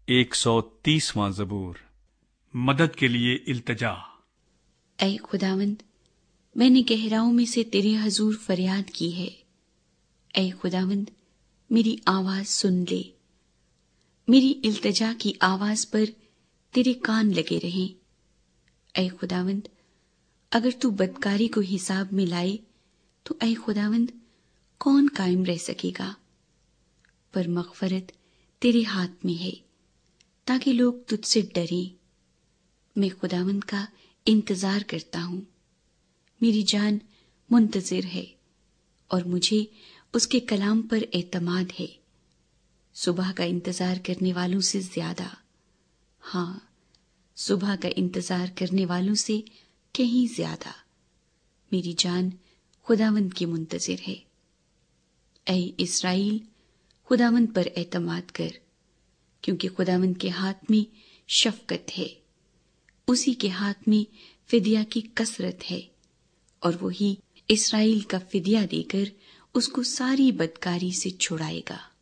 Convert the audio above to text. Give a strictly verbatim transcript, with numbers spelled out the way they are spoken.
ایک سو تیسواں زبور۔ مدد کے لیے التجا۔ اے خداوند، میں نے گہراؤں میں سے تیرے حضور فریاد کی ہے۔ اے خداوند، میری آواز سن لے۔ میری التجا کی آواز پر تیرے کان لگے رہیں۔ اے خداوند، اگر تو بدکاری کو حساب میں لائے تو اے خداوند کون قائم رہ سکے گا؟ پر مغفرت تیرے ہاتھ میں ہے تاکہ لوگ تجھ سے ڈریں۔ میں خداوند کا انتظار کرتا ہوں، میری جان منتظر ہے اور مجھے اس کے کلام پر اعتماد ہے۔ صبح کا انتظار کرنے والوں سے زیادہ، ہاں صبح کا انتظار کرنے والوں سے کہیں زیادہ میری جان خداوند کی منتظر ہے۔ اے اسرائیل، خداوند پر اعتماد کر، کیونکہ خداوند کے ہاتھ میں شفقت ہے، اسی کے ہاتھ میں فدیہ کی کثرت ہے، اور وہی اسرائیل کا فدیہ دے کر اس کو ساری بدکاری سے چھڑائے گا۔